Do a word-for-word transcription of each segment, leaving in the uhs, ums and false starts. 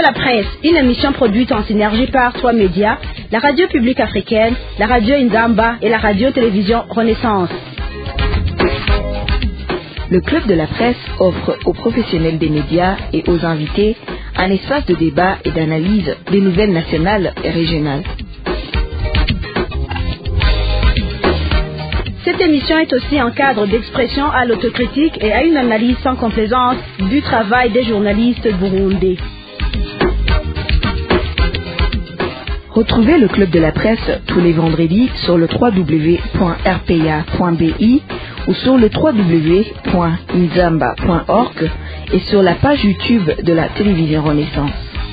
la presse, une émission produite en synergie par trois médias, la radio publique africaine, la radio Inzamba et la radio-télévision Renaissance. Le Club de la presse offre aux professionnels des médias et aux invités un espace de débat et d'analyse des nouvelles nationales et régionales. Cette émission est aussi un cadre d'expression à l'autocritique et à une analyse sans complaisance du travail des journalistes burundais. Retrouvez le Club de la presse tous les vendredis sur le w w w point r p a point b i ou sur le w w w point inzamba point org et sur la page YouTube de la télévision Renaissance.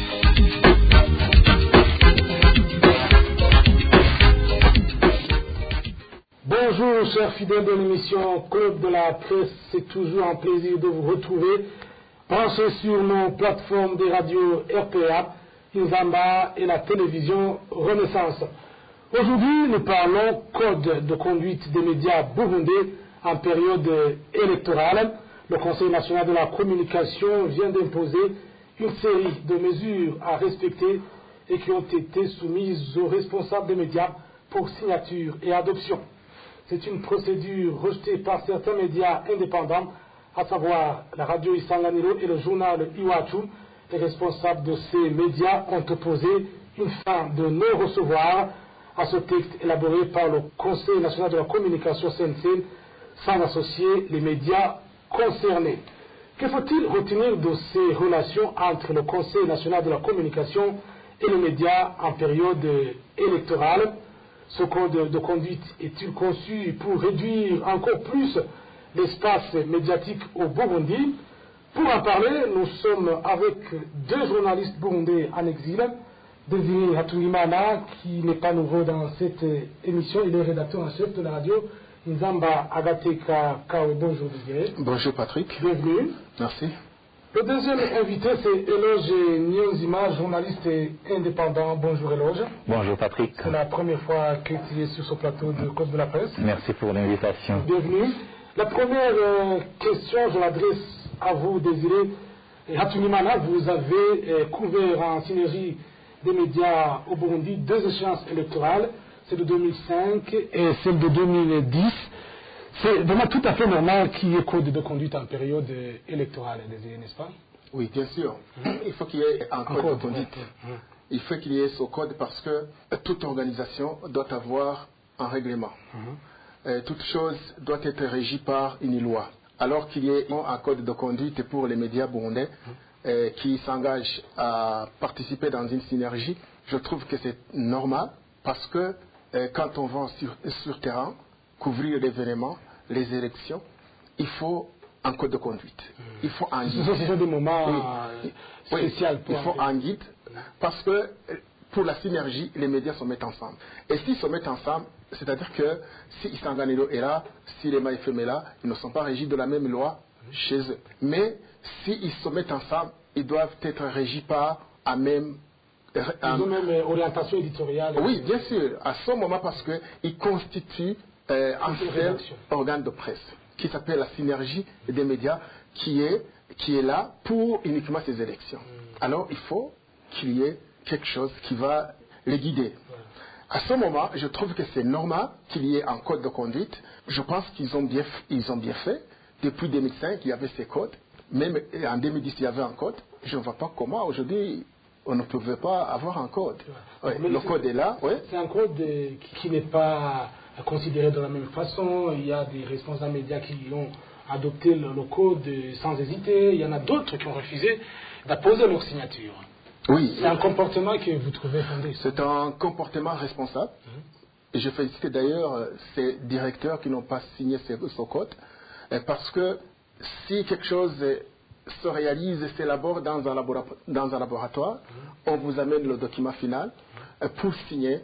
Bonjour chers fidèles de l'émission Club de la presse, c'est toujours un plaisir de vous retrouver. Branchez sur nos plateformes des radios R P A, Inzamba et la télévision Renaissance. Aujourd'hui, nous parlons code de conduite des médias burundais en période électorale. Le Conseil national de la communication vient d'imposer une série de mesures à respecter et qui ont été soumises aux responsables des médias pour signature et adoption. C'est une procédure rejetée par certains médias indépendants, à savoir la radio Isanganiro et le journal Iwachu. Les responsables de ces médias ont opposé une fin de non-recevoir à ce texte élaboré par le Conseil national de la communication C N C, sans associer les médias concernés. Que faut-il retenir de ces relations entre le Conseil national de la communication et les médias en période électorale? Ce code de conduite est-il conçu pour réduire encore plus l'espace médiatique au Burundi? Pour en parler, nous sommes avec deux journalistes burundais en exil. Désiré Hatungimana, qui n'est pas nouveau dans cette émission, il est rédacteur en chef de la radio Nzamba Agateka Kao. Bonjour Désiré. Bonjour Patrick. Bienvenue. Merci. Le deuxième invité, c'est Eloge Nyonzima, journaliste indépendant. Bonjour Eloge. Bonjour Patrick. C'est la première fois que tu es sur ce plateau de Code de la presse. Merci pour l'invitation. Bienvenue. La première euh, question, je l'adresse à vous, Désiré Hatungimana. Vous avez euh, couvert en synergie des médias au Burundi deux échéances électorales, celle de deux mille cinq et celle de deux mille dix. C'est vraiment tout à fait normal qu'il y ait code de conduite en période électorale, Désiré, n'est-ce pas? Oui, bien sûr. Mmh. Il faut qu'il y ait un code, code de conduite. Mmh. Il faut qu'il y ait ce code parce que toute organisation doit avoir un règlement. Mmh. Euh, toute chose doit être régie par une loi. Alors qu'il y ait un code de conduite pour les médias burundais euh, qui s'engagent à participer dans une synergie, je trouve que c'est normal parce que euh, quand on va sur, sur terrain, couvrir l'événement, les élections, il faut un code de conduite. Il faut un guide. Ce sont des moments oui. spéciaux. Oui. Il faut un guide parce que pour la synergie, les médias se mettent ensemble. Et s'ils se mettent ensemble, c'est-à-dire que si Isanganiro est là, si les M A F M est là, ils ne sont pas régis de la même loi chez eux. Mais s'ils se mettent ensemble, ils doivent être régis par un même... Un, ils ont même euh, orientation éditoriale. Oui, bien sûr. À ce moment, parce qu'ils constituent euh, un seul organe de presse qui s'appelle la synergie des médias qui est, qui est là pour uniquement ces élections. Mm. Alors, il faut qu'il y ait quelque chose qui va les guider. Ouais. À ce moment, je trouve que c'est normal qu'il y ait un code de conduite. Je pense qu'ils ont bien, ils ont bien fait. Depuis deux mille cinq, il y avait ces codes. Même en deux mille dix, il y avait un code. Je ne vois pas comment aujourd'hui on ne pouvait pas avoir un code. Ouais. Ouais, le code est là. Ouais. C'est un code qui, qui n'est pas considéré de la même façon. Il y a des responsables médias qui ont adopté le, le code sans hésiter. Il y en a d'autres qui ont refusé d'apposer leur signature. Oui. C'est un comportement que vous trouvez fondé. C'est un comportement responsable. Mmh. Et je félicite d'ailleurs ces directeurs qui n'ont pas signé ce, ce code. Parce que si quelque chose se réalise et s'élabore dans un laboratoire, dans un laboratoire mmh. on vous amène le document final mmh. pour signer.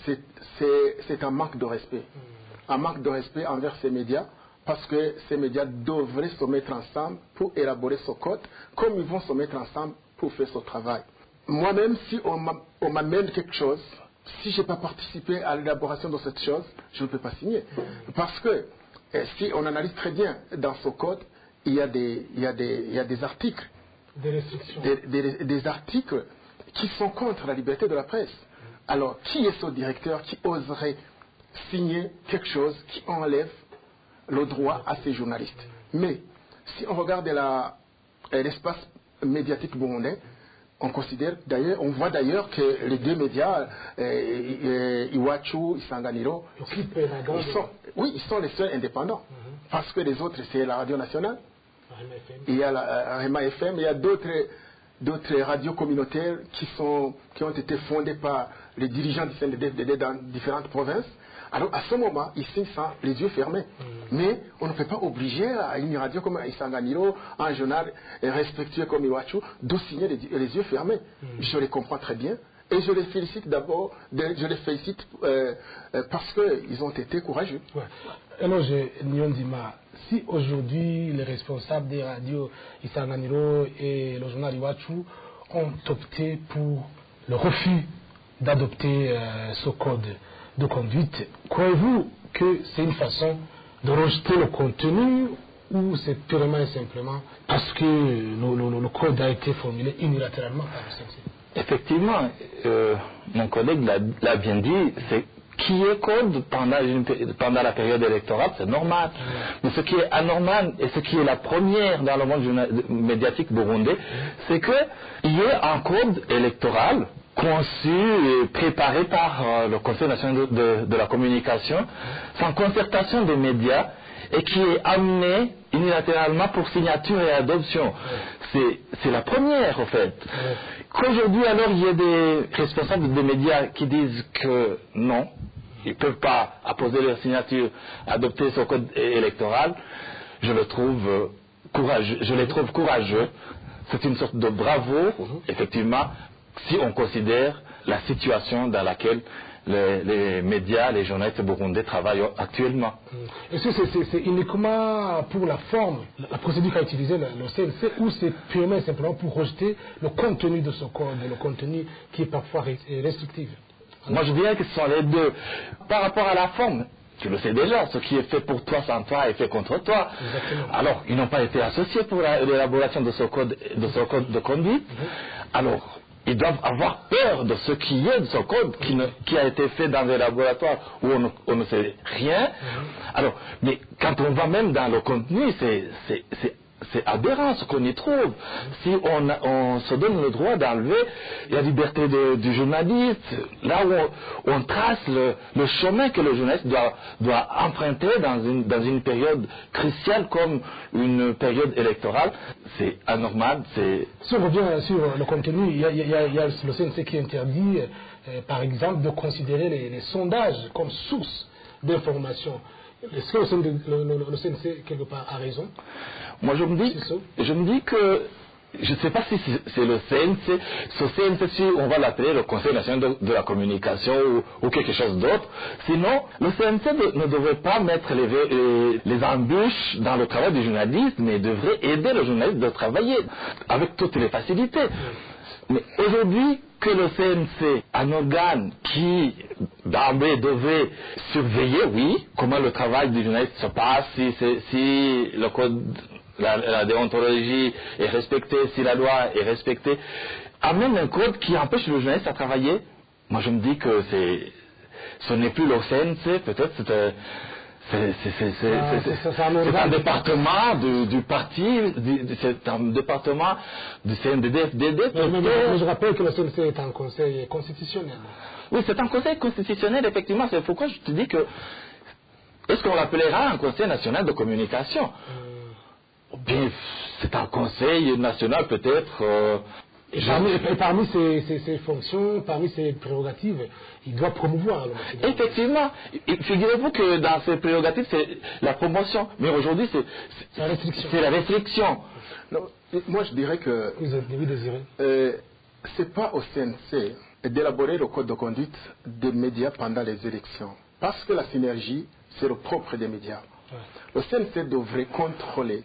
C'est un manque de respect. Mmh. Un manque de respect envers ces médias. Parce que ces médias devraient se mettre ensemble pour élaborer ce code, comme ils vont se mettre ensemble pour faire ce travail. Moi-même, si on m'amène quelque chose, si je n'ai pas participé à l'élaboration de cette chose, je ne peux pas signer. Parce que eh, si on analyse très bien dans ce code, il y a des, il y a des, il y a des articles des restrictions, des, des, des articles qui sont contre la liberté de la presse. Alors, qui est ce directeur qui oserait signer quelque chose qui enlève le droit à ces journalistes? Mais si on regarde la, l'espace médiatique burundais, on considère d'ailleurs, on voit d'ailleurs que les deux médias, euh, Iwachu, Isanganiro, ils sont, oui, ils sont les seuls indépendants. Mm-hmm. Parce que les autres, c'est la radio nationale, il y a la Rema F M, il y a d'autres, d'autres radios communautaires qui, sont, qui ont été fondées par les dirigeants du C N D D F D D dans différentes provinces. Alors à ce moment, ils signent sans les yeux fermés. Mmh. Mais on ne peut pas obliger à une radio comme Isanganiro, un journal respectueux comme Iwachu, de signer les, les yeux fermés. Mmh. Je les comprends très bien. Et je les félicite d'abord, je les félicite euh, euh, parce qu'ils ont été courageux. Ouais. Alors, Nyondima, si aujourd'hui les responsables des radios Isanganiro et le journal Iwachu ont opté pour le refus d'adopter euh, ce code de conduite, croyez-vous que c'est une façon de rejeter le contenu ou c'est purement et simplement parce que le, le, le code a été formulé unilatéralement par le C N C? Effectivement, euh, mon collègue l'a, l'a bien dit, c'est qui est code pendant, une, pendant la période électorale, c'est normal. Mmh. Mais ce qui est anormal et ce qui est la première dans le monde journal, médiatique burundais, mmh. c'est qu'il y ait un code électoral conçu et préparé par euh, le Conseil national de, de, de la communication, sans concertation des médias, et qui est amené unilatéralement pour signature et adoption. Ouais. C'est, c'est la première, en fait. Ouais. Qu'aujourd'hui, alors, il y a des responsables des médias qui disent que non, ils ne peuvent pas apposer leur signature, adopter ce code électoral, je le trouve euh, courageux. Je les trouve courageux. C'est une sorte de bravo, effectivement, si on considère la situation dans laquelle les, les médias, les journalistes burundais travaillent actuellement. Est-ce que c'est, c'est, c'est uniquement pour la forme, la procédure qu'a utilisée le, le C N C, ou c'est purement et simplement pour rejeter le contenu de ce code, le contenu qui est parfois restrictif? Moi je dirais que ce sont les deux. Par rapport à la forme, tu le sais déjà, ce qui est fait pour toi sans toi est fait contre toi. Exactement. Alors, ils n'ont pas été associés pour la, l'élaboration de ce code de, ce code de conduite. Mm-hmm. Alors, ils doivent avoir peur de ce qui est de ce code qui, ne, qui a été fait dans des laboratoires où on ne, on ne sait rien. Mm-hmm. Alors, mais quand on va même dans le contenu, c'est, c'est, c'est, c'est aberrant ce qu'on y trouve. Mm-hmm. Si on, a, on se donne le droit d'enlever la liberté de, du journaliste, là où on, on trace le, le chemin que le journaliste doit, doit emprunter dans une, dans une période cruciale comme une période électorale, c'est anormal. C'est... Si on revient sur le contenu, il y a, il y a, il y a le C N C qui interdit, euh, par exemple, de considérer les, les sondages comme source d'information. Est-ce que le, le, le C N C, quelque part, a raison? Moi, je me dis, je me dis que je ne sais pas si c'est le C N C, ce C N C, si on va l'appeler le Conseil national de, de la communication ou, ou quelque chose d'autre. Sinon, le C N C ne, ne devrait pas mettre les, les, les embûches dans le travail du journaliste, mais devrait aider le journaliste de travailler avec toutes les facilités. Mais aujourd'hui, que le C N C, un organe qui, d'emblée, devait surveiller, oui, comment le travail du journaliste se passe, si, si le code... La, la déontologie est respectée, si la loi est respectée, amène un code qui empêche le journaliste à travailler. Moi, je me dis que c'est, ce n'est plus le C N C, peut-être c'est, c'est, c'est, c'est, c'est, ah, c'est, c'est, c'est, un, c'est un département du, du parti, du, c'est un département du C N D D F D D. Mais, mais, mais je rappelle que le C N C est un conseil constitutionnel. Oui, c'est un conseil constitutionnel, effectivement. C'est pourquoi je te dis que, est-ce qu'on l'appellera un conseil national de communication? hum. Bien, c'est un conseil national peut-être. Euh, et parmi, et parmi ses, ses, ses fonctions, parmi ses prérogatives, il doit promouvoir. Le Effectivement. Figurez-vous que dans ses prérogatives, c'est la promotion. Mais aujourd'hui, c'est, c'est, c'est la restriction. C'est la restriction. Non, moi, je dirais que vous avez désiré. Euh, c'est pas au C N C d'élaborer le code de conduite des médias pendant les élections. Parce que la synergie, c'est le propre des médias. Ouais. Le C N C devrait contrôler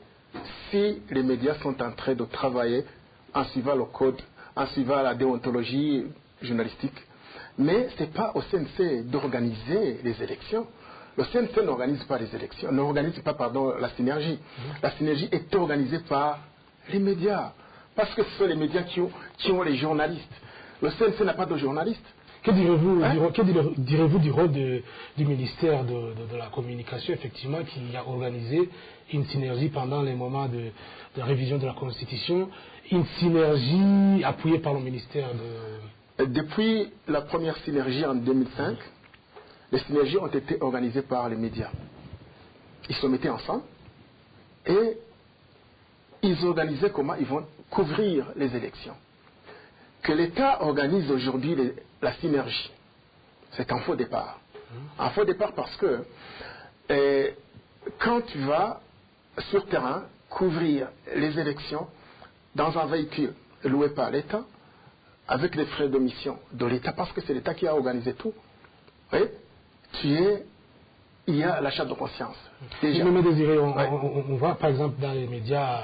si les médias sont en train de travailler en suivant le code, en suivant la déontologie journalistique. Mais ce n'est pas au C N C d'organiser les élections. Le C N C n'organise pas les élections, n'organise pas pardon, la synergie. Mmh. La synergie est organisée par les médias, Parce que ce sont les médias qui ont, qui ont les journalistes. Le C N C n'a pas de journalistes. Que direz-vous Hein? direz, que direz, direz-vous du rôle de, du ministère de, de, de la Communication, effectivement, qui a organisé une synergie pendant les moments de, de révision de la Constitution, une synergie appuyée par le ministère de... Depuis la première synergie en deux mille cinq, les synergies ont été organisées par les médias. Ils se mettaient ensemble et ils organisaient comment ils vont couvrir les élections. Que l'État organise aujourd'hui les, la synergie, c'est un faux départ. Un faux départ parce que eh, quand tu vas sur terrain couvrir les élections dans un véhicule loué par l'État, avec les frais de mission de l'État, parce que c'est l'État qui a organisé tout, oui, tu es, il y a l'achat de conscience. Déjà. Mais Désiré, on, ouais. on, on voit par exemple dans les médias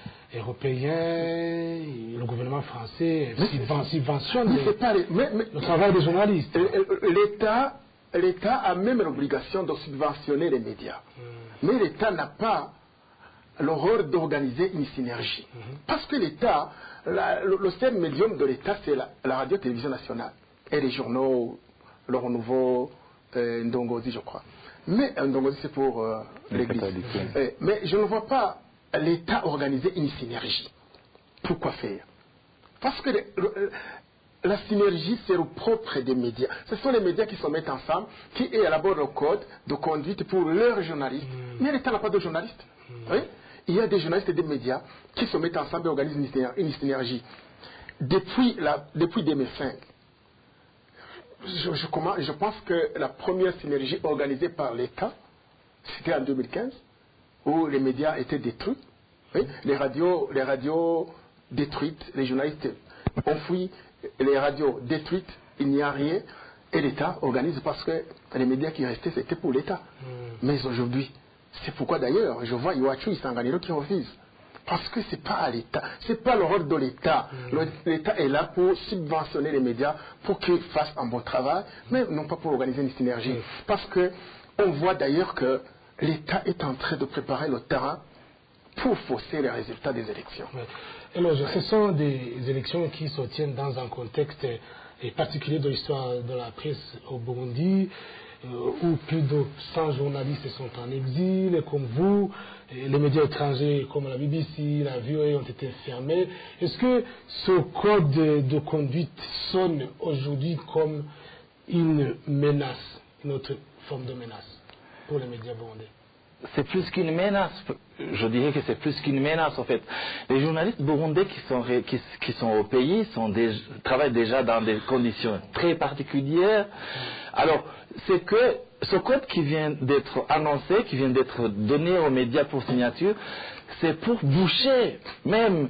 européens, le gouvernement français subventionne les, pas les, mais, mais, le travail des journalistes. L'État, l'État a même l'obligation de subventionner les médias. Mmh. Mais l'État n'a pas le rôle d'organiser une synergie. Mmh. Parce que l'État, la, le, le seul médium de l'État, c'est la, la radio-télévision nationale. Et les journaux, le Renouveau, euh, Ndongozi, je crois. Mais Ndongozi, c'est pour euh, l'Église. Euh, mais je ne vois pas l'État organiser une synergie. Pourquoi faire? Parce que le, le, la synergie, c'est le propre des médias. Ce sont les médias qui se mettent ensemble, qui élaborent le code de conduite pour leurs journalistes. Mmh. Mais l'État n'a pas de journalistes. Mmh. Oui? Il y a des journalistes et des médias qui se mettent ensemble et organisent une synergie. Depuis, la, depuis deux mille cinq, je, je, comment, je pense que la première synergie organisée par l'État, c'était en deux mille quinze, où les médias étaient détruits, oui? les, radios, les radios détruites, les journalistes enfouis, les radios détruites, il n'y a rien, et l'État organise parce que les médias qui restaient, c'était pour l'État. Mmh. Mais aujourd'hui, c'est pourquoi d'ailleurs, je vois Iwachu Isanganiro qui refuse. Parce que ce n'est pas à l'État, ce n'est pas le rôle de l'État. Mmh. L'État est là pour subventionner les médias, pour qu'ils fassent un bon travail, mais non pas pour organiser une synergie. Mmh. Parce qu'on voit d'ailleurs que l'État est en train de préparer le terrain pour fausser les résultats des élections. Oui. Alors, ce sont des élections qui se tiennent dans un contexte particulier de l'histoire de la presse au Burundi, euh, où plus de cent journalistes sont en exil, comme vous, et les médias étrangers comme la B B C, la V O A ont été fermés. Est-ce que ce code de, de conduite sonne aujourd'hui comme une menace, une autre forme de menace pour les médias burundais? C'est plus qu'une menace. Je dirais que c'est plus qu'une menace, en fait. Les journalistes burundais qui sont, qui, qui sont au pays sont des, travaillent déjà dans des conditions très particulières. Alors, c'est que ce code qui vient d'être annoncé, qui vient d'être donné aux médias pour signature, c'est pour boucher même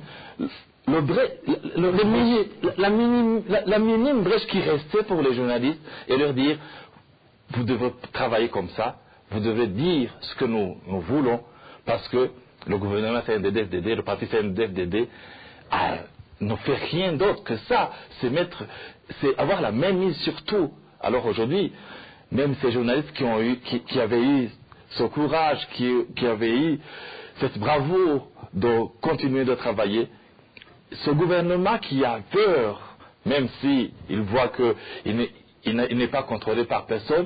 le bré, le, le mini, la, minime, la, la minime brèche qui restait pour les journalistes et leur dire, vous devez travailler comme ça. Vous devez dire ce que nous, nous voulons, parce que le gouvernement C N D D F D D, le parti C N D D F D D, ah, ne fait rien d'autre que ça. C'est mettre, c'est avoir la même mise sur tout. Alors aujourd'hui, même ces journalistes qui ont eu, qui, qui avaient eu ce courage, qui, qui avaient eu cette bravoure de continuer de travailler, ce gouvernement qui a peur, même si il voit qu'il n'est, il n'est pas contrôlé par personne,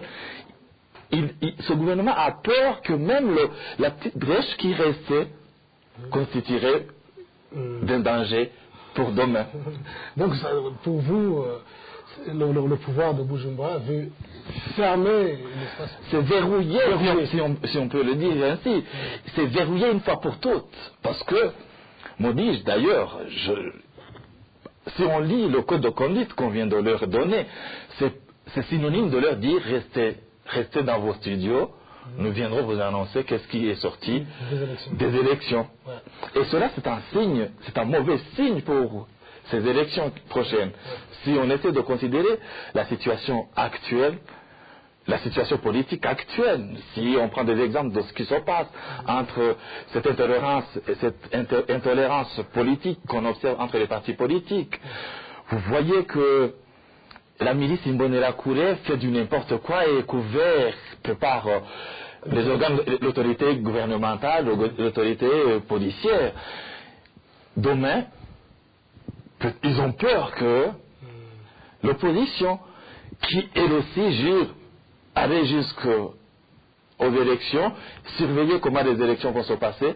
Il, il, ce gouvernement a peur que même le, la petite brèche qui restait constituerait mmh. d'un danger pour demain. Donc, ça, pour vous, euh, le, le, le pouvoir de Bujumbura veut fermer l'espace. C'est verrouiller, verrouiller. Si, on, si on peut le dire ainsi. Mmh. C'est verrouiller une fois pour toutes. Parce que, me dis-je d'ailleurs, je, si on lit le code de conduite qu'on vient de leur donner, c'est, c'est synonyme de leur dire restez. Restez dans vos studios, mmh. nous viendrons vous annoncer qu'est-ce qui est sorti des élections. Des élections. Ouais. Et cela, c'est un signe, c'est un mauvais signe pour ces élections prochaines. Ouais. Si on essaie de considérer la situation actuelle, la situation politique actuelle, si on prend des exemples de ce qui se passe mmh. entre cette intolérance et cette inter- intolérance politique qu'on observe entre les partis politiques, mmh. vous voyez que la milice Imbonerakure fait du n'importe quoi et est couverte par euh, les organes, l'autorité gouvernementale, l'autorité euh, policière. Demain, ils ont peur que l'opposition, qui elle aussi jure aller jusqu'aux élections, surveiller comment les élections vont se passer,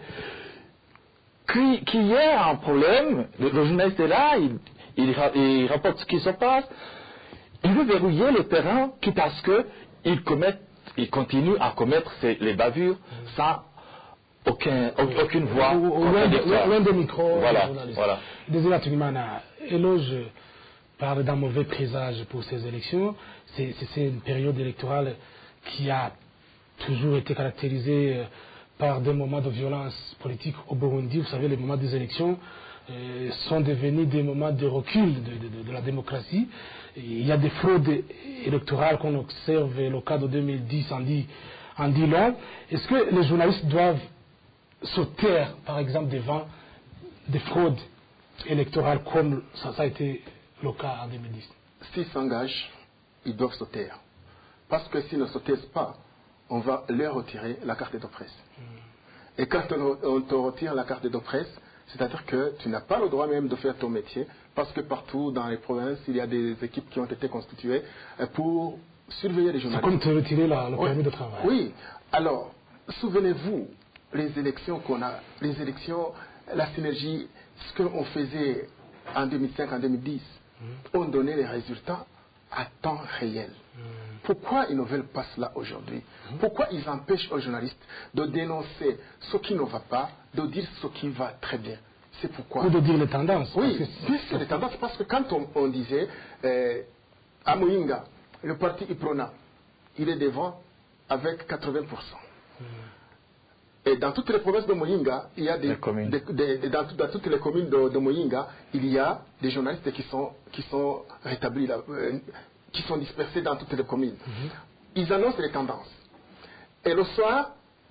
qu'il y ait un problème, le, le journaliste est là, il, il, il rapporte ce qui se passe, il veut verrouiller le terrain, quitte à ce qu'il commette, il continue à commettre ces, les bavures sans aucun, oui. aucune voix. Loin des micros, voilà, voilà. Désolé, Tunimana, Éloge parle d'un mauvais présage pour ces élections. C'est une période électorale qui a toujours été caractérisée par des moments de violence politique au Burundi. Vous savez, les moments des élections euh, sont devenus des moments de recul de, de, de la démocratie. Et il y a des fraudes électorales qu'on observe, le cas de deux mille dix en dit, en dit long. Est-ce que les journalistes doivent se taire, par exemple, devant des fraudes électorales comme ça, ça a été le cas en deux mille dix? S'ils s'engagent, ils doivent se taire. Parce que s'ils ne se taisent pas, on va leur retirer la carte de presse. Mm. Et quand on te retire la carte de presse, c'est-à-dire que tu n'as pas le droit même de faire ton métier, parce que partout dans les provinces, il y a des équipes qui ont été constituées pour surveiller les journalistes. C'est comme te retirer la, le permis oui. de travail. Oui. Alors, souvenez-vous, les élections qu'on a, les élections, la synergie, ce qu'on faisait en deux mille cinq, en deux mille dix, mm. on donnait les résultats à temps réel. Mm. Pourquoi ils ne veulent pas cela aujourd'hui? mm. Pourquoi ils empêchent aux journalistes de dénoncer ce qui ne va pas, de dire ce qui va très bien? C'est pourquoi. Ou de dire les tendances. Oui, puisque les tendances, parce que quand on, on disait euh, à Moïnga, le parti Iprona, il est devant avec quatre-vingts pour cent. Mm. Et dans toutes les provinces de Moyinga, il y a des, des, des, des dans, dans toutes les communes de, de Moyinga, il y a des journalistes qui sont, qui sont rétablis, là, euh, qui sont dispersés dans toutes les communes. Mm-hmm. Ils annoncent les tendances. Et le soir,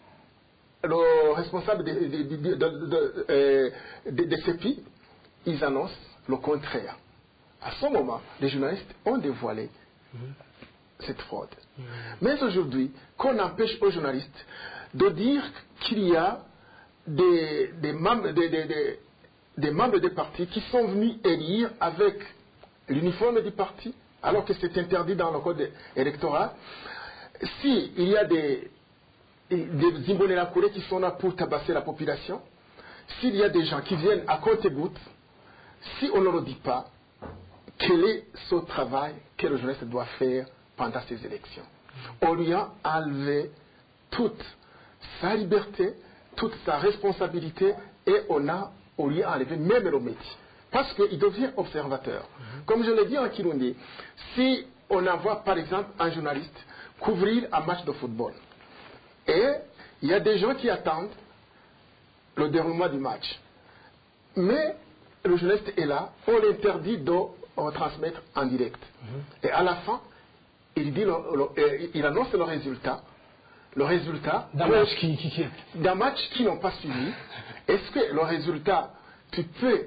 le responsable des de, de, de, de, euh, de, de C E P I, ils annoncent le contraire. À ce moment, les journalistes ont dévoilé mm-hmm. cette fraude. Mm-hmm. Mais aujourd'hui, qu'on empêche aux journalistes de dire qu'il y a des, des, membres, des, des, des, des membres des partis qui sont venus élire avec l'uniforme du parti, alors que c'est interdit dans le code électoral. S'il y a des, des Imbonerakure qui sont là pour tabasser la population, s'il y a des gens qui viennent à compte-gouttes, si on ne le dit pas, quel est ce travail que le journaliste doit faire pendant ces élections? On lui a enlevé toute sa liberté, toute sa responsabilité, et on a, on lui a enlevé même le métier. Parce qu'il devient observateur. Mm-hmm. Comme je l'ai dit en Kirundi, si on envoie par exemple un journaliste couvrir un match de football, et il y a des gens qui attendent le déroulement du match, mais le journaliste est là, on l'interdit de retransmettre en direct. Mm-hmm. Et à la fin, il, dit le, le, il annonce le résultat. Le résultat d'un match qui, qui, qui... d'un match qui n'ont pas suivi. Est-ce que le résultat, tu peux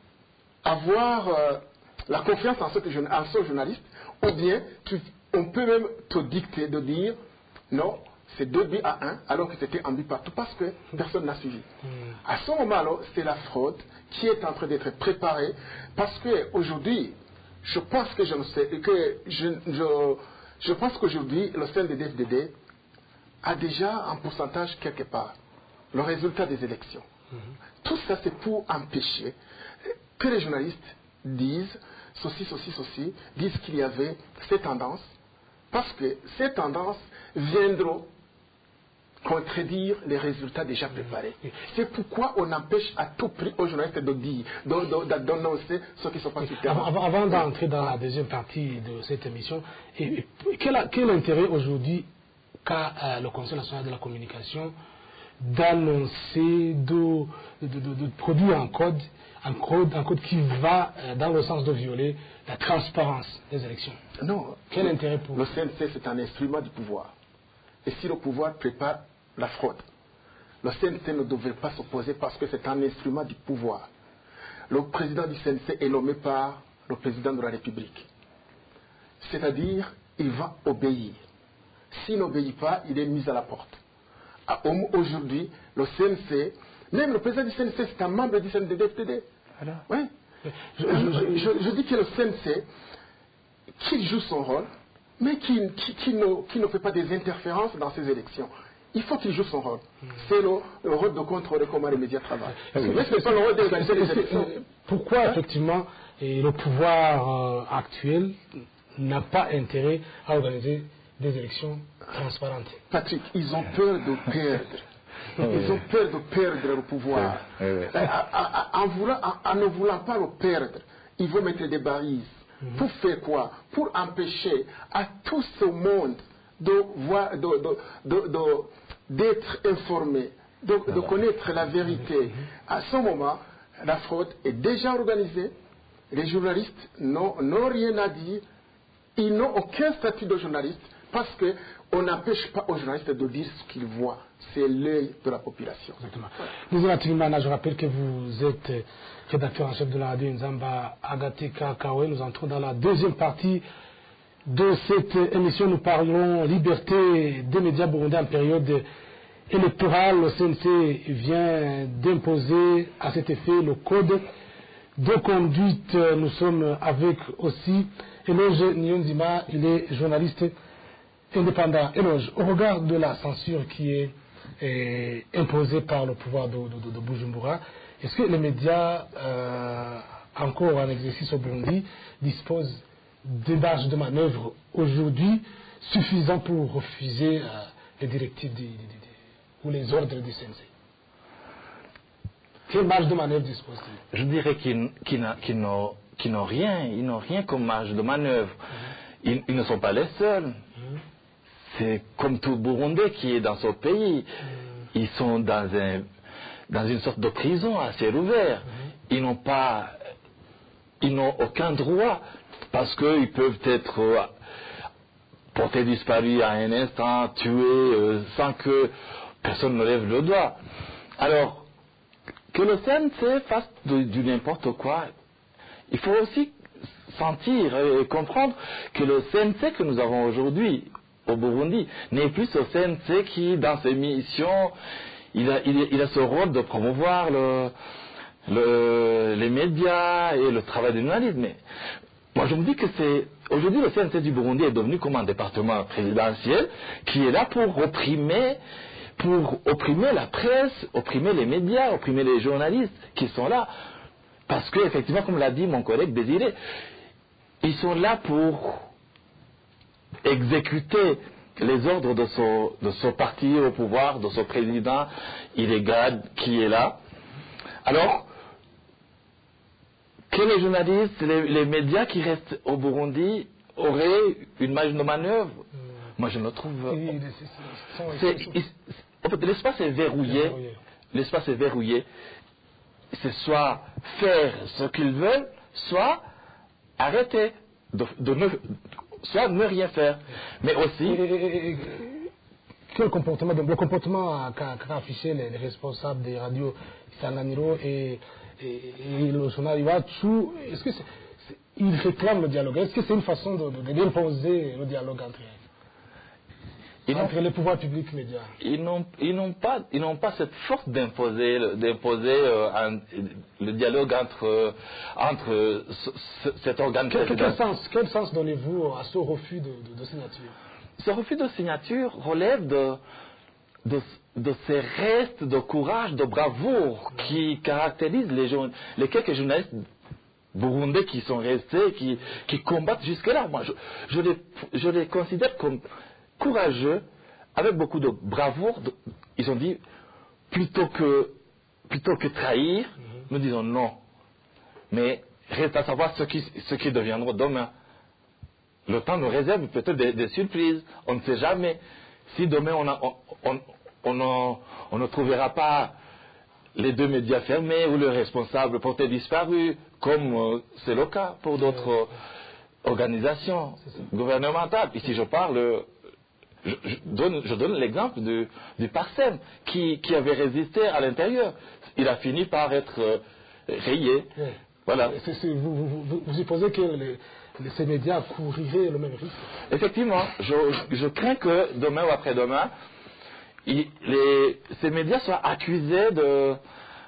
avoir euh, la confiance en ce, en ce journaliste, ou bien tu, on peut même te dicter de dire non, c'est deux buts à un, alors que c'était un but partout, parce que personne n'a suivi. Mm. À ce moment-là, c'est la fraude qui est en train d'être préparée, parce que aujourd'hui, je pense que je ne sais que je, je, je pense qu'aujourd'hui le C N D D F D D a déjà un pourcentage quelque part, le résultat des élections. Mm-hmm. Tout ça, c'est pour empêcher que les journalistes disent ceci, ceci, ceci, disent qu'il y avait ces tendances, parce que ces tendances viendront contredire les résultats déjà préparés. Mm-hmm. C'est pourquoi on empêche à tout prix aux journalistes de dire, d'annoncer ce qui se passe sur le terrain. Avant, avant d'entrer dans la deuxième partie de cette émission, et, et, quel, quel intérêt aujourd'hui qu'a euh, le Conseil national de la communication d'annoncer, de, de, de, de produire un code, un code, un code qui va euh, dans le sens de violer la transparence des élections? Non. Quel le, intérêt pour... Le C N C, c'est un instrument du pouvoir. Et si le pouvoir prépare la fraude, le C N C ne devrait pas s'opposer parce que c'est un instrument du pouvoir. Le président du C N C est nommé par le président de la République. C'est-à-dire, il va obéir. S'il n'obéit pas, il est mis à la porte. Aujourd'hui, le C N C, même le président du C N C, c'est un membre du C N D D F D D. Voilà. Oui. Je, je, je, je dis que le C N C, qu'il joue son rôle, mais qui, qui, qui, ne, qui ne fait pas des interférences dans ces élections. Il faut qu'il joue son rôle. Mmh. C'est le, le rôle de contrôler comment les médias travaillent. Oui. Mais ce n'est pas le rôle d'organiser les élections. Pourquoi, hein? effectivement, et le pouvoir euh, actuel n'a pas intérêt à organiser des élections transparentes? Patrick, ils ont peur de perdre. Ils ont peur de perdre le pouvoir. Oui, oui. À, à, à, en, voulant, en, en ne voulant pas le perdre, ils vont mettre des balises. Mmh. Pour faire quoi? Pour empêcher à tout ce monde de voir, de, de, de, de, d'être informé, de, de connaître la vérité. À ce moment, la fraude est déjà organisée. Les journalistes n'ont, n'ont rien à dire. Ils n'ont aucun statut de journaliste parce qu'on n'empêche pas aux journalistes de dire ce qu'ils voient. C'est l'œil de la population. Exactement. Désolé, Tilimana, je rappelle que vous êtes rédacteur en chef de la radio Nzamba, Agaté Kakawe. Nous entrons dans la deuxième partie de cette émission. Nous parlons liberté des médias burundais en période électorale. Le C N C vient d'imposer à cet effet le code de conduite. Nous sommes avec aussi Eloge Nyonzima, il est journaliste indépendant. Eloge, au regard de la censure qui est, est imposée par le pouvoir de, de, de Bujumbura, est-ce que les médias, euh, encore en exercice au Burundi, disposent des marges de manœuvre aujourd'hui suffisants pour refuser euh, les directives des, des, des, ou les ordres du C N C? Quelle marge de manœuvre disposent-ils? Je dirais qu'ils, qu'ils, qu'ils, n'ont, qu'ils n'ont rien, ils n'ont rien comme marge de manœuvre. Mmh. Ils, ils ne sont pas les seuls. Mmh. C'est comme tout Burundais qui est dans son pays. Mmh. Ils sont dans, un, dans une sorte de prison à ciel ouvert. Mmh. Ils n'ont pas, ils n'ont aucun droit parce qu'ils peuvent être euh, portés disparus à un instant, tués euh, sans que personne ne lève le doigt. Alors, que le C N C fasse du n'importe quoi, il faut aussi sentir et comprendre que le C N C que nous avons aujourd'hui au Burundi n'est plus ce C N C qui, dans ses missions, il a, il a, il a ce rôle de promouvoir le, le, les médias et le travail des journalistes. Mais moi, je me dis que c'est aujourd'hui le C N C du Burundi est devenu comme un département présidentiel qui est là pour opprimer. pour opprimer la presse, opprimer les médias, opprimer les journalistes qui sont là. Parce que, effectivement, comme l'a dit mon collègue Désiré, ils sont là pour exécuter les ordres de son, de son parti au pouvoir, de son président illégal qui est là. Alors, que les journalistes, les, les médias qui restent au Burundi auraient une marge de manœuvre, mmh. moi je ne trouve... C'est, c'est, en fait, l'espace est verrouillé. verrouillé. L'espace est verrouillé. C'est soit faire ce qu'ils veulent, soit arrêter, de, de ne, soit ne rien faire. Mais aussi... Et, et, et, quel comportement, donc, le comportement qu'a, qu'a affiché les, les responsables des radios Sanganiro et, et, et le journal Iwachu, est-ce que c'est, c'est, ils réclament le dialogue? Est-ce que c'est une façon de, de, d'imposer le dialogue entre eux? Ils entre les pouvoirs publics médias. Ils n'ont, ils n'ont pas, ils n'ont pas cette force d'imposer, d'imposer euh, un, le dialogue entre, euh, entre ce, ce, cet organe. Quel, quel, sens, quel sens donnez-vous à ce refus de, de, de signature? Ce refus de signature relève de, de, de ces restes de courage, de bravoure mmh. qui caractérisent les, les quelques journalistes burundais qui sont restés, qui, qui combattent jusque-là. Moi, je, je, les, je les considère comme courageux, avec beaucoup de bravoure. De, ils ont dit, plutôt que, plutôt que trahir, mm-hmm. nous disons non. Mais reste à savoir ce qui, ce qui deviendra demain. Le temps nous réserve peut-être des, des surprises. On ne sait jamais. Si demain on, a, on, on, on, on, on ne trouvera pas les deux médias fermés ou le responsable porté disparu, comme euh, c'est le cas pour d'autres euh, organisations gouvernementales. Ici je parle... Je, je, donne, je donne l'exemple du, du Parsem qui, qui avait résisté à l'intérieur. Il a fini par être euh, rayé. Oui. Voilà. C'est, c'est, vous, vous, vous, vous supposez que les, les, ces médias couriraient le même risque? Effectivement. Je, je crains que demain ou après-demain, il, les, ces médias soient accusés de,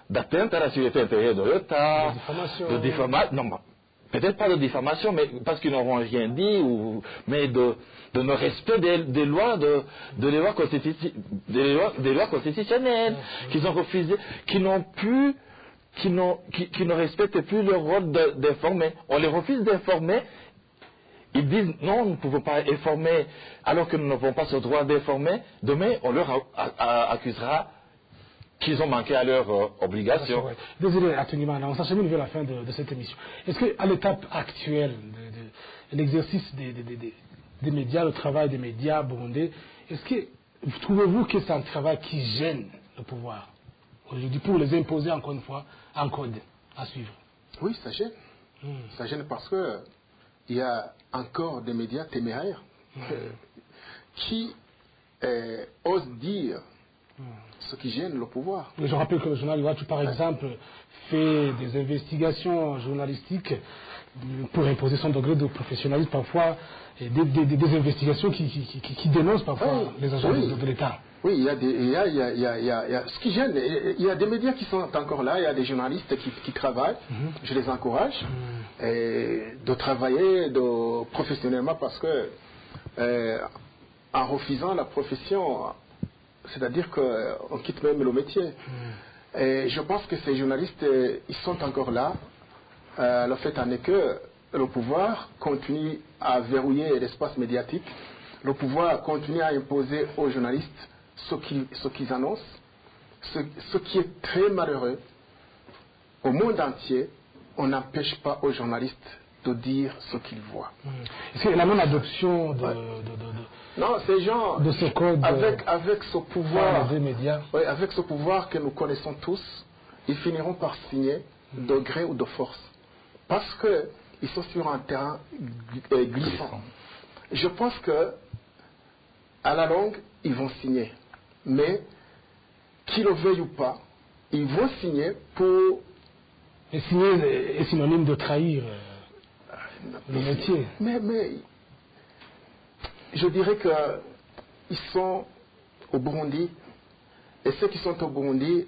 d'atteinte à la sécurité intérieure de l'État, de diffamation. de diffamation, non, peut-être pas de diffamation, mais parce qu'ils n'auront rien dit, ou, mais de, de non-respect des, des lois, de, de les lois, constitu- des lois, des lois constitutionnelles, mmh. qu'ils ont refusé, qui n'ont plus, qui, n'ont, qui, qui ne respectent plus leur rôle de, d'informer. On les refuse d'informer. Ils disent non, nous ne pouvons pas informer alors que nous n'avons pas ce droit d'informer. Demain, on leur a, a, a, accusera qu'ils ont manqué à leur euh, obligation. Désolé, Atunimana, on s'achemine vers la fin de, de cette émission. Est-ce qu'à l'étape actuelle de, de, de l'exercice des, des, des, des médias, le travail des médias burundais, est-ce que trouvez-vous que c'est un travail qui gêne le pouvoir aujourd'hui pour les imposer encore une fois un code à suivre? Oui, ça gêne. Hmm. Ça gêne parce que il y a encore des médias téméraires mmh. euh, qui euh, osent dire mmh. ce qui gêne le pouvoir. Je rappelle que le journal Iwachu, par exemple, fait des investigations journalistiques pour imposer son degré de professionnalisme, parfois, et des, des, des investigations qui, qui, qui, qui dénoncent parfois oui. les agents oui. de, de l'État. Oui, il y a des, il y a, il y a, il y a, il y a, il y a ce qui gêne, il y a des médias qui sont encore là, il y a des journalistes qui, qui travaillent, mmh. je les encourage mmh. et de travailler de, professionnellement parce que euh, en refusant la profession, c'est-à-dire qu'on quitte même le métier. Mmh. Et je pense que ces journalistes, ils sont encore là. Euh, le fait en est que le pouvoir continue à verrouiller l'espace médiatique, le pouvoir continue à imposer aux journalistes ce qu'ils, ce qu'ils annoncent, ce, ce qui est très malheureux. Au monde entier, on n'empêche pas aux journalistes de dire ce qu'ils voient. Mmh. C'est la non-adoption de, ouais. de, de, de, non, ces gens, de ce code avec, avec ce pouvoir, des médias. Ouais, avec ce pouvoir que nous connaissons tous, ils finiront par signer mmh. de gré ou de force. Parce qu'ils sont sur un terrain glissant. Je pense que à la longue, ils vont signer. Mais, qu'ils le veuillent ou pas, ils vont signer pour... Et signer est synonyme de trahir euh, le métier. Mais, mais, je dirais qu'ils sont au Burundi, et ceux qui sont au Burundi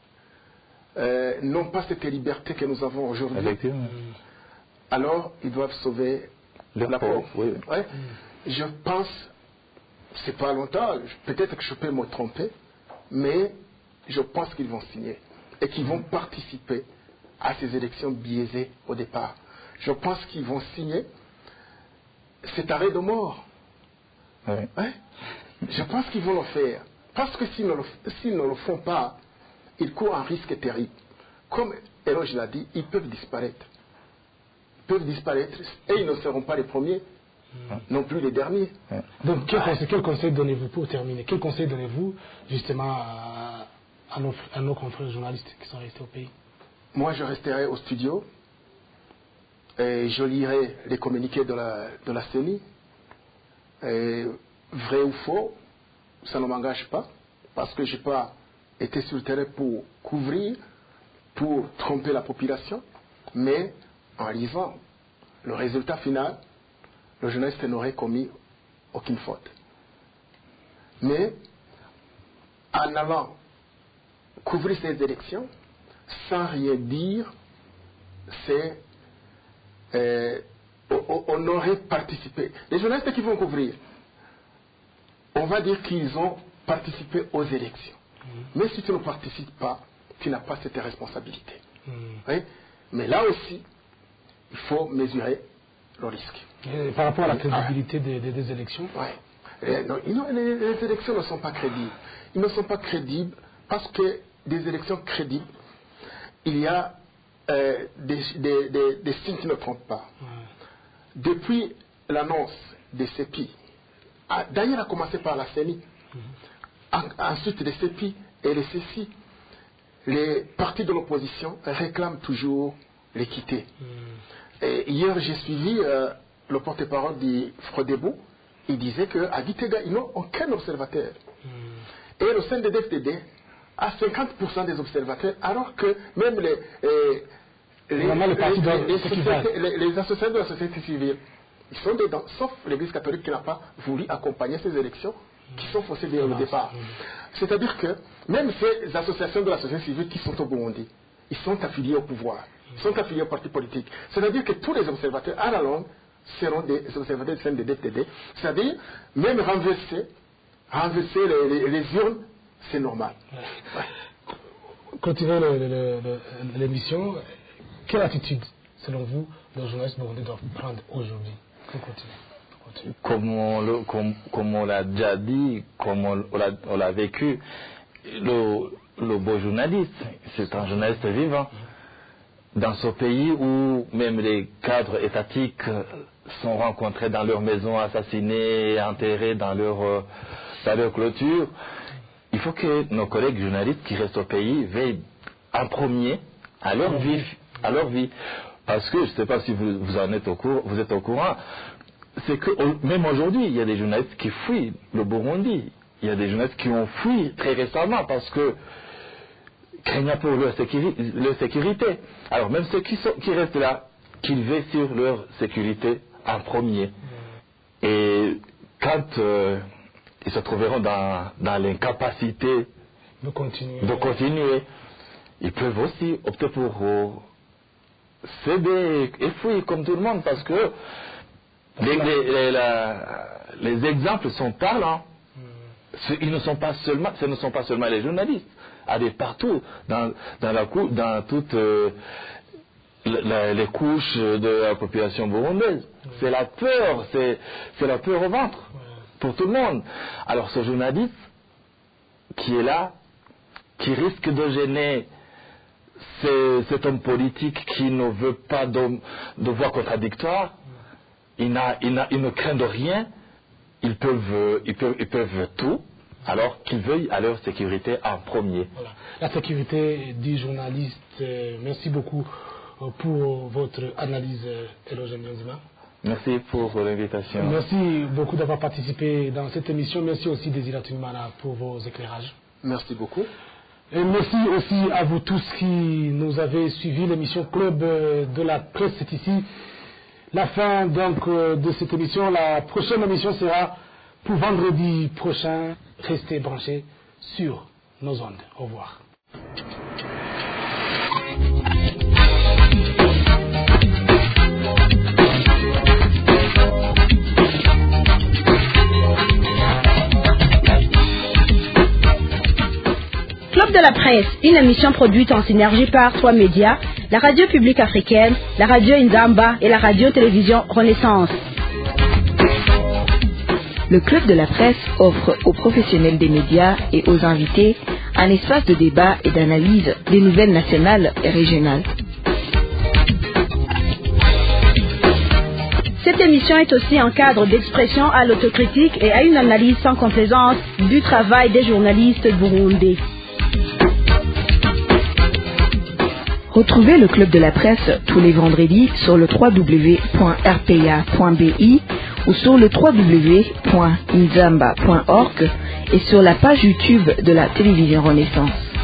euh, n'ont pas cette liberté que nous avons aujourd'hui. Effectivement. Alors, ils doivent sauver leur la pauvre. Oui. Ouais. Mm. Je pense... C'est pas longtemps, peut-être que je peux me tromper, mais je pense qu'ils vont signer et qu'ils vont participer à ces élections biaisées au départ. Je pense qu'ils vont signer cet arrêt de mort. Oui. Ouais? Je pense qu'ils vont le faire. Parce que s'ils ne le, s'ils ne le font pas, ils courent un risque terrible. Comme Eloge l'a dit, ils peuvent disparaître. Ils peuvent disparaître et ils ne seront pas les premiers. Non plus les derniers. Donc, quel, conseil, quel conseil donnez-vous pour terminer? Quel conseil donnez-vous justement à, à, nos, à nos confrères journalistes qui sont restés au pays? Moi, je resterai au studio et je lirai les communiqués de la, de la C E N I. Et, vrai ou faux, ça ne m'engage pas parce que je n'ai pas été sur le terrain pour couvrir, pour tromper la population, mais en lisant le résultat final, le journaliste n'aurait commis aucune faute. Mais, en allant couvrir ces élections, sans rien dire, c'est, euh, on, on aurait participé. Les journalistes qui vont couvrir, on va dire qu'ils ont participé aux élections. Mmh. Mais si tu ne participes pas, tu n'as pas cette responsabilité. Mmh. Oui? Mais là aussi, il faut mesurer le risque. Et par rapport à la crédibilité ah. des, des, des élections Oui. Non, les, les élections ne sont pas crédibles. Ils ne sont pas crédibles parce que des élections crédibles, il y a euh, des, des, des, des signes qui ne trompent pas. Ouais. Depuis l'annonce des C E P I, ah, d'ailleurs a commencé par la C E N I, mm-hmm. en, ensuite les C E P I et les C C I, les partis de l'opposition réclament toujours l'équité. Mm. Et hier, j'ai suivi euh, le porte-parole du Frodebo. Il disait qu'à Gitega, ils n'ont aucun observateur. Mm. Et le C N D D F D D a cinquante pour cent des observateurs, alors que même les, euh, les, les, les, les, sociétés, les, les associations de la société civile, ils sont dedans, sauf l'Église catholique qui n'a pas voulu accompagner ces élections qui sont faussées dès le départ. C'est-à-dire que même ces associations de la société civile qui sont au Burundi, ils sont affiliés au pouvoir, ils sont affiliés au parti politique. C'est-à-dire que tous les observateurs, à la longue, seront des observateurs de D P D. C'est-à-dire, même renverser, renverser les, les, les urnes, c'est normal. Ouais. Continuons l'émission. Quelle attitude, selon vous, les journalistes burundais doivent prendre aujourd'hui pour continuer? Comme on, le, comme, comme on l'a déjà dit, comme on, on l'a vécu, le, le beau journaliste, c'est un journaliste vivant. Dans ce pays où même les cadres étatiques sont rencontrés dans leur maison, assassinés, enterrés dans leur, dans leur clôture, il faut que nos collègues journalistes qui restent au pays veillent en premier à leur vie. À leur vie. Parce que, je ne sais pas si vous, vous en êtes au courant, vous êtes au courant, c'est que même aujourd'hui, il y a des journalistes qui fuient le Burundi. Il y a des journalistes qui ont fui très récemment parce que craignant pour leur, sécuri leur sécurité. Alors même ceux qui, sont, qui restent là, qu'ils veillent sur leur sécurité en premier. Et quand euh, ils se trouveront dans, dans l'incapacité de continuer. de continuer, ils peuvent aussi opter pour euh, céder et fuir comme tout le monde parce que les, les, les, la, les exemples sont parlants. Ils ne sont pas seulement, ce ne sont pas seulement les journalistes. Allez partout, dans, dans, la, dans toutes euh, la, les couches de la population burundaise. C'est la peur, c'est la peur au ventre pour tout le monde. Alors ce journaliste qui est là, qui risque de gêner cet homme politique qui ne veut pas de, de voix contradictoire, il, n'a, il, n'a, il ne craint de rien, ils peuvent, ils peuvent, ils peuvent tout, alors qu'ils veuillent à leur sécurité en premier. Voilà. La sécurité du journaliste, euh, merci beaucoup euh, pour votre analyse, euh, Eloge Niyonzima. Merci pour l'invitation. Merci beaucoup d'avoir participé dans cette émission. Merci aussi Désiré Tumana pour vos éclairages. Merci beaucoup. Et merci aussi à vous tous qui nous avez suivis. L'émission Club de la Presse, c'est ici la fin donc de cette émission. La prochaine émission sera pour vendredi prochain. Restez branchés sur nos ondes. Au revoir. Club de la Presse, une émission produite en synergie par trois médias, la radio publique africaine, la radio Inzamba et la radio-télévision Renaissance. Le Club de la Presse offre aux professionnels des médias et aux invités un espace de débat et d'analyse des nouvelles nationales et régionales. Cette émission est aussi un cadre d'expression à l'autocritique et à une analyse sans complaisance du travail des journalistes burundais. Retrouvez le Club de la Presse tous les vendredis sur le w w w point r p a point b i ou sur le w w w point inzamba point org et sur la page YouTube de la télévision Renaissance.